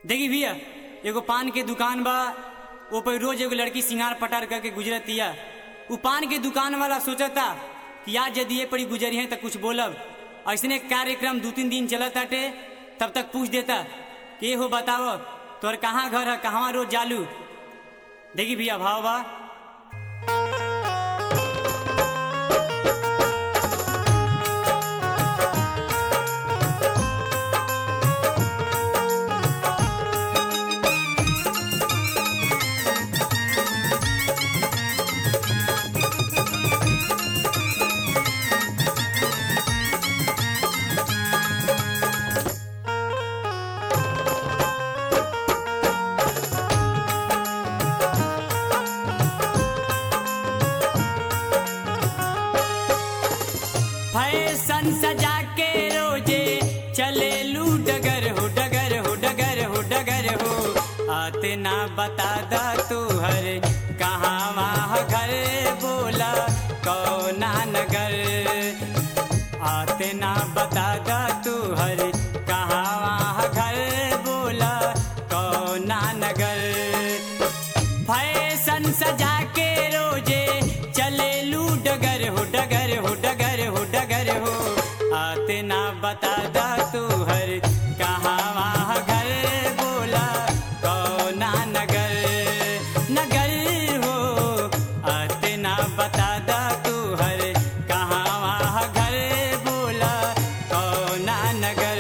देखी भैया, एगो पान के दुकान बा। वो पर रोज एगो लड़की सिंगार पटार करके गुजरतिया। उ पान के दुकान वाला सोचता कि आज यदि ये पड़ी गुजरी है तो कुछ बोलब। ऐसने कार्यक्रम 2-3 दिन चलत आटे। तब तक पूछ देता कि हो बताओ तोर कहाँ घर है, कहाँ रोज जालू। देखी भैया भाव बा। फैशन सजा के रोजे चले लू डगर हो डगर हो डगर हो डगर हो। आते ना बता दा तू हर कहाँ वहाँ घर बोला कौना नगर। आते ना बता दा तू हर कहाँ वहाँ घर बोला कौना नगर। फैशन सजा के रोजे चले लू डगर हो डगर हो डगर हो डगर हो। आते ना बता दा तू हर कहाँ वहाँ घर बोला कौना नगर नगर हो। आते ना बता दा तू हर कहाँ वहाँ घर बोला कौना नगर।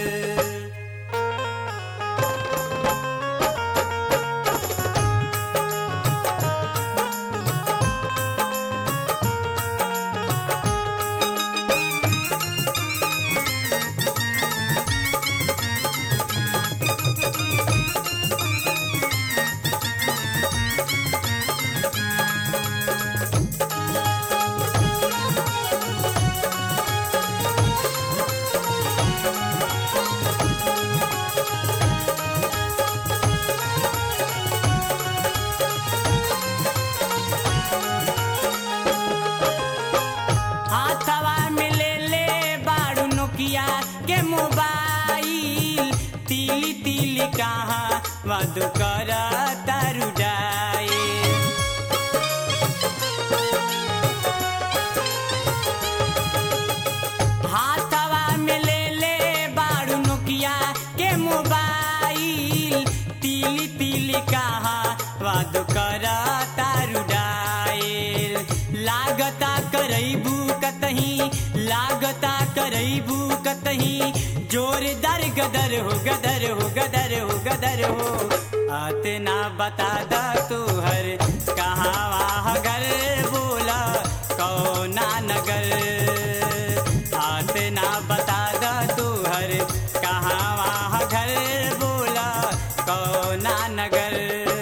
हाथवा में ले ले बाड़ू नोकिया के मोबाइल। तिली तिली कहाँ वादो कर तारू डाए। हाथवा में ले ले बाड़ू नोकिया के मोबाइल। तिली तिली कहाँ वादो कर तारू डाए। लागता करैबू कतही लागता करैबू कतही जोरदार गदर हो गदर हो गदर हो गदर हो। आते ना बता दा तू हर कहाँ वहाँ घर बोला कौना नगर। आते ना बता दा तू हर कहाँ वहाँ घर बोला कौना नगर।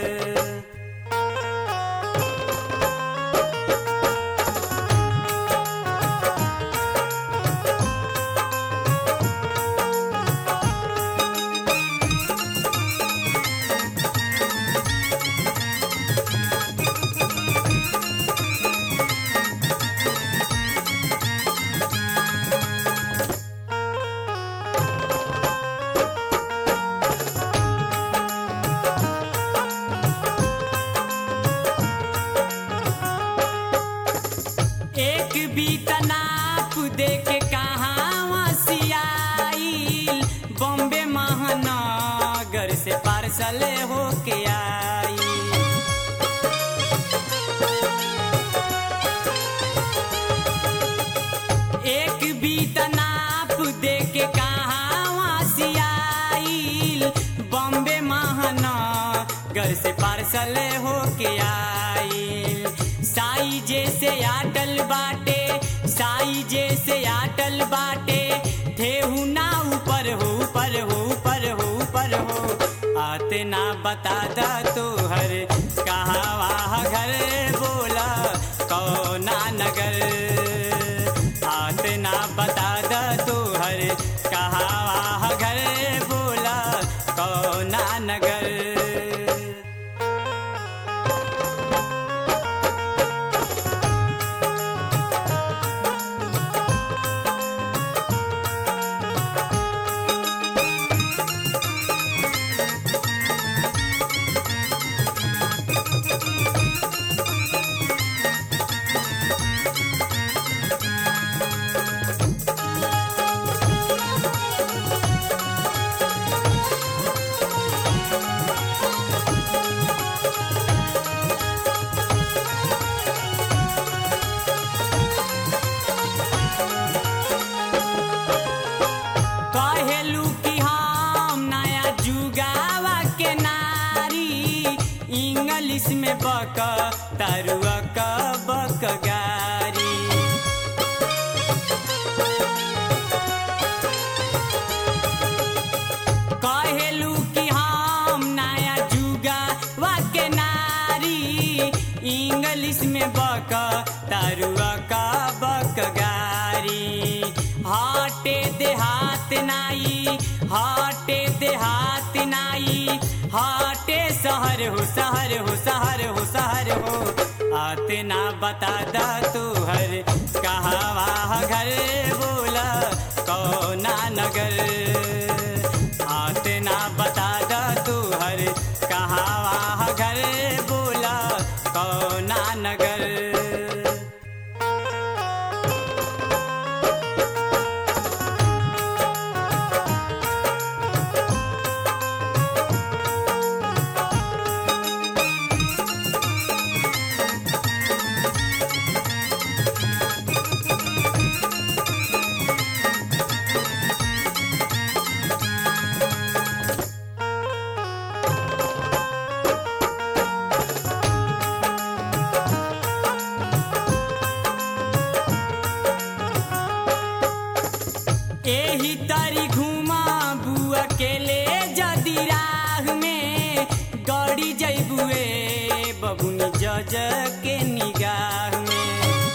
एक बीता नाप दे के कहाँ वसियाइल। बॉम्बे महानगर से पार्सल होके आई। एक बीता नाप दे के कहाँ वसियाइल। बॉम्बे महानगर से पार्सल होके आइल। साई जैसे आटल बाटे साई जैसे आटल बाटे। ठेहू ना ऊपर हो ऊपर हो ऊपर हो ऊपर हो। आते ना बता दा तू हर कहाँ वहाँ घर बोला कौना नगर। आते ना बता दा तू हर कहाँ वहाँ घर बोला कौना नगर। इंग्लिश में बक तरुआ का बक गारी। कहेलू कि हम नया जुगा वाके नारी, इंग्लिश में बक तरुआ का बक गारी। हाटे देहात नाई, हाटे देहात नाई, हाटे शहर हो शहर हो शहर हो शहर हो। आते ना बता दा तू हर कहाँ घर बोला कौना नगर। आते ना बता दा तू हर कहाँ घर बोला कौना नगर। एही तारी घुमा बुआ के ले जदी राह में, गड़ी जैबुए बबुनी जज के निगाह में।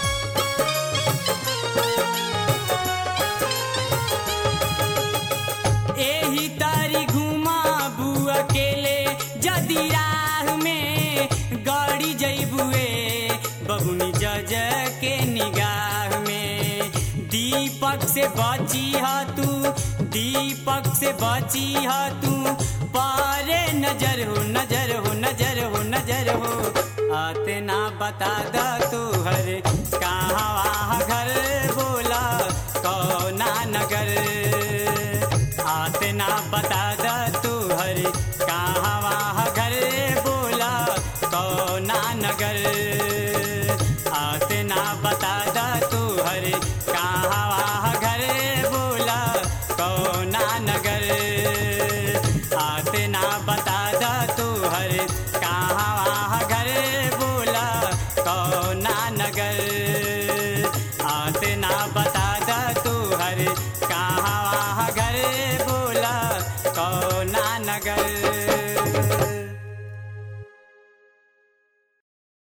एही तारी घुमा बुआ के ले जदी राह में, गड़ी जैबुए बबुनी जज के निगाह में। दीपक से बची है तू, दीपक से बची है तू, पारे नजर हो नजर हो नजर हो नजर हो। आते ना बता दा तू हर कहाँ घर बोला कौना नगर। आते ना बता दा तू हर कहाँ घर बोला कौना नगर। आते ना बता दा तू हर कहाँ घर बोला कौना नगर। आते ना बता दा तू हर कहाँ घर बोला कौना नगर। आते ना बता दा तू हर कहाँ घर बोला कौना नगर।